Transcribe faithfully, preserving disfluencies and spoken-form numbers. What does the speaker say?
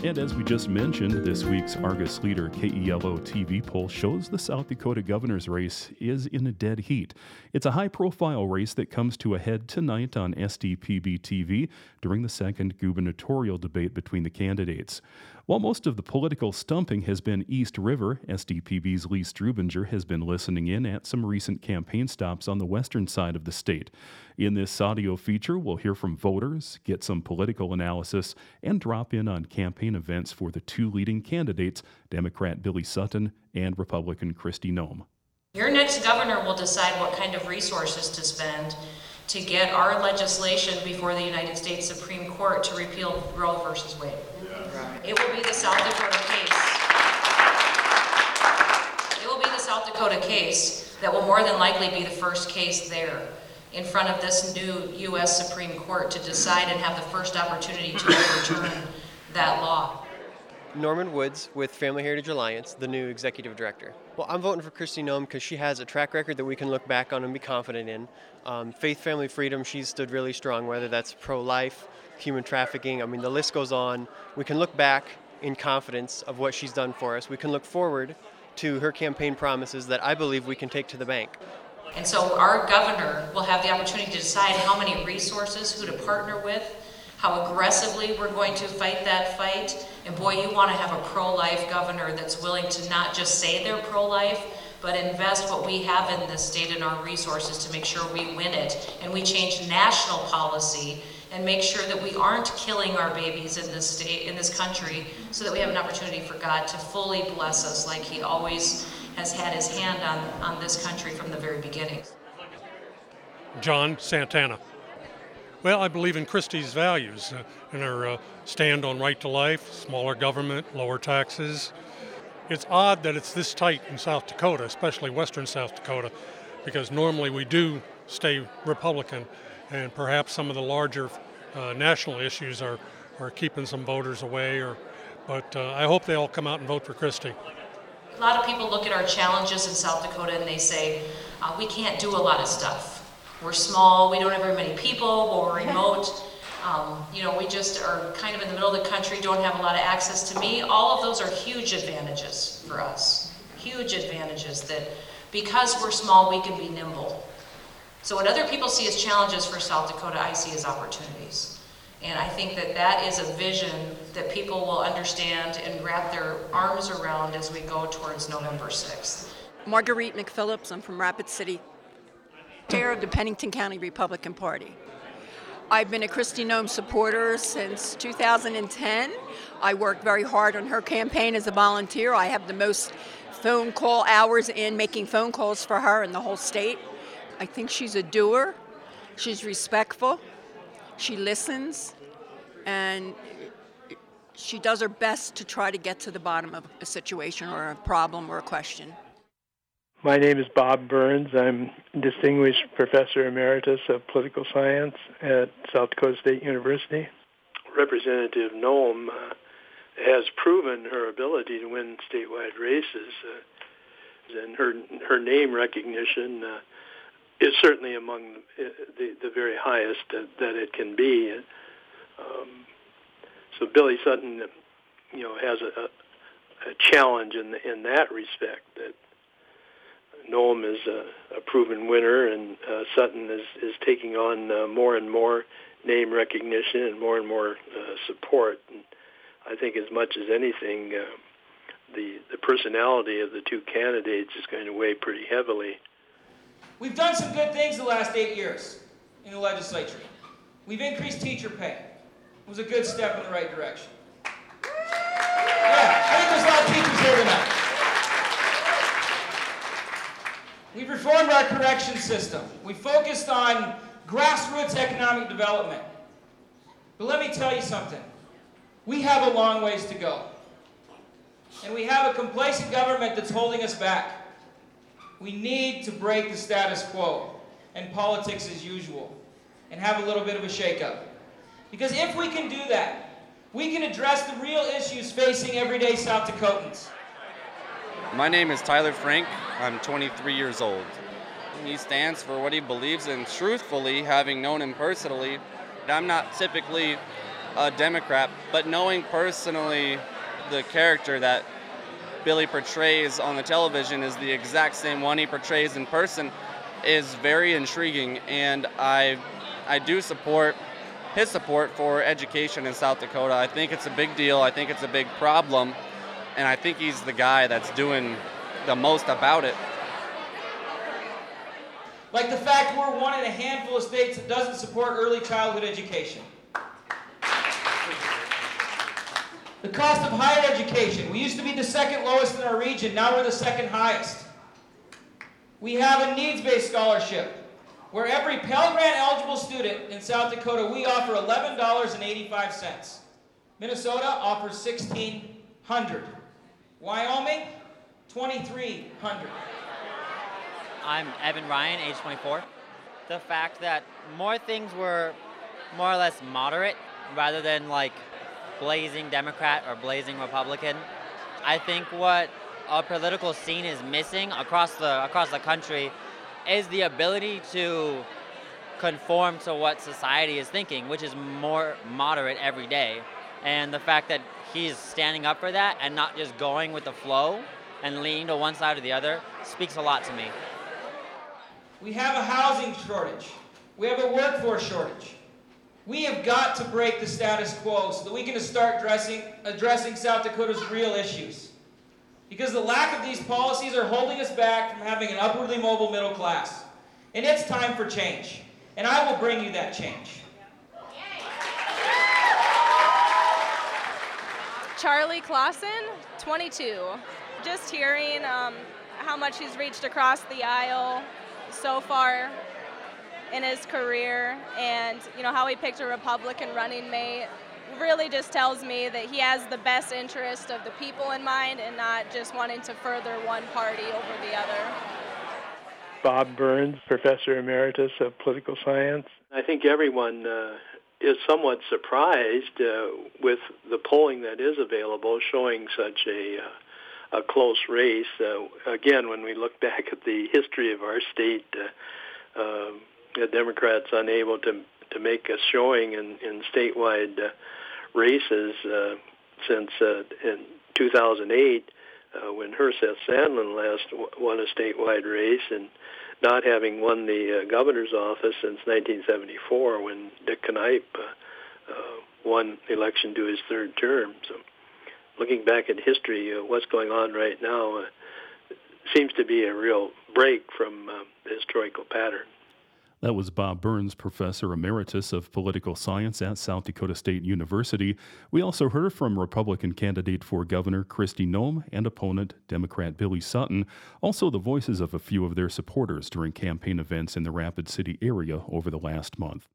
And as we just mentioned, this week's Argus Leader K E L O T V poll shows the South Dakota governor's race is in a dead heat. It's a high-profile race that comes to a head tonight on S D P B T V during the second gubernatorial debate between the candidates. While most of the political stumping has been East River, S D P B's Lee Strubinger has been listening in at some recent campaign stops on the western side of the state. In this audio feature, we'll hear from voters, get some political analysis, and drop in on campaign events for the two leading candidates, Democrat Billy Sutton and Republican Kristi Noem. Your next governor will decide what kind of resources to spend to get our legislation before the United States Supreme Court to repeal Roe versus Wade. Yeah. It will be the South Dakota case. It will be the South Dakota case that will more than likely be the first case there in front of this new U S Supreme Court to decide and have the first opportunity to overturn that law. Norman Woods with Family Heritage Alliance, the new executive director. Well, I'm voting for Kristi Noem because she has a track record that we can look back on and be confident in. Um, faith, family, freedom, she's stood really strong, whether that's pro-life, human trafficking. I mean, the list goes on. We can look back in confidence of what she's done for us. We can look forward to her campaign promises that I believe we can take to the bank. And so our governor will have the opportunity to decide how many resources, who to partner with, how aggressively we're going to fight that fight. And boy, you want to have a pro-life governor that's willing to not just say they're pro-life, but invest what we have in this state in our resources to make sure we win it. And we change national policy and make sure that we aren't killing our babies in this state, in this country, so that we have an opportunity for God to fully bless us like he always has had his hand on, on this country from the very beginning. John Santana. Well, I believe in Kristi's values, uh, in her uh, stand on right to life, smaller government, lower taxes. It's odd that it's this tight in South Dakota, especially western South Dakota, because normally we do stay Republican, and perhaps some of the larger uh, national issues are, are keeping some voters away. Or, but uh, I hope they all come out and vote for Kristi. A lot of people look at our challenges in South Dakota and they say, uh, we can't do a lot of stuff. We're small, we don't have very many people, we're remote. Um, you know, we just are kind of in the middle of the country, don't have a lot of access. To me, all of those are huge advantages for us. Huge advantages that because we're small, we can be nimble. So what other people see as challenges for South Dakota, I see as opportunities. And I think that that is a vision that people will understand and wrap their arms around as we go towards November sixth. Marguerite McPhillips, I'm from Rapid City, chair of the Pennington County Republican Party. I've been a Kristi Noem supporter since two thousand ten. I worked very hard on her campaign as a volunteer. I have the most phone call hours in making phone calls for her in the whole state. I think she's a doer. She's respectful. She listens, and she does her best to try to get to the bottom of a situation or a problem or a question. My name is Bob Burns. I'm Distinguished Professor Emeritus of Political Science at South Dakota State University. Representative Noem uh, has proven her ability to win statewide races, uh, and her her name recognition uh, is certainly among the, the, the very highest that, that it can be. Um, so Billy Sutton, you know, has a, a challenge in the, in that respect. That Noem is a, a proven winner, and uh, Sutton is, is taking on uh, more and more name recognition and more and more uh, support. And I think as much as anything, uh, the the personality of the two candidates is going to weigh pretty heavily. We've done some good things the last eight years in the legislature. We've increased teacher pay. It was a good step in the right direction. Yeah, I think there's a lot of teachers here tonight. We've reformed our correction system. We focused on grassroots economic development. But let me tell you something. We have a long ways to go. And we have a complacent government that's holding us back. We need to break the status quo and politics as usual and have a little bit of a shakeup. Because if we can do that, we can address the real issues facing everyday South Dakotans. My name is Tyler Frank. I'm twenty-three years old. He stands for what he believes in. Truthfully, having known him personally, I'm not typically a Democrat, but knowing personally the character that Billy portrays on the television is the exact same one he portrays in person is very intriguing, and I I do support his support for education in South Dakota. I think it's a big deal. I think it's a big problem, and I think he's the guy that's doing the most about it. Like the fact we're one in a handful of states that doesn't support early childhood education. The cost of higher education. We used to be the second lowest in our region. Now we're the second highest. We have a needs-based scholarship where every Pell Grant eligible student in South Dakota, we offer eleven dollars and eighty-five cents. Minnesota offers sixteen hundred dollars. Wyoming, twenty-three hundred dollars. I'm Evan Ryan, age twenty-four. The fact that more things were more or less moderate rather than like blazing Democrat or blazing Republican. I think what our political scene is missing across the across the country is the ability to conform to what society is thinking, which is more moderate every day. And the fact that he's standing up for that and not just going with the flow and leaning to one side or the other speaks a lot to me. We have a housing shortage. We have a workforce shortage. We have got to break the status quo so that we can start addressing, addressing South Dakota's real issues. Because the lack of these policies are holding us back from having an upwardly mobile middle class. And it's time for change. And I will bring you that change. Charlie Clausen, twenty-two. Just hearing um, how much he's reached across the aisle so far in his career, and you know how he picked a Republican running mate, really just tells me that he has the best interest of the people in mind and not just wanting to further one party over the other. Bob Burns, Professor Emeritus of Political Science. I think everyone uh, is somewhat surprised uh, with the polling that is available showing such a, uh, a close race. Uh, again, when we look back at the history of our state, uh, uh, the Democrats unable to to make a showing in, in statewide uh, races uh, since uh, in two thousand eight, uh, when Herseth Sandlin last w- won a statewide race, and not having won the uh, governor's office since nineteen seventy-four, when Dick Knipe uh, uh, won the election to his third term. So, looking back at history, uh, what's going on right now uh, seems to be a real break from uh, the historical pattern. That was Bob Burns, Professor Emeritus of Political Science at South Dakota State University. We also heard from Republican candidate for governor Kristi Noem and opponent Democrat Billy Sutton, also the voices of a few of their supporters during campaign events in the Rapid City area over the last month.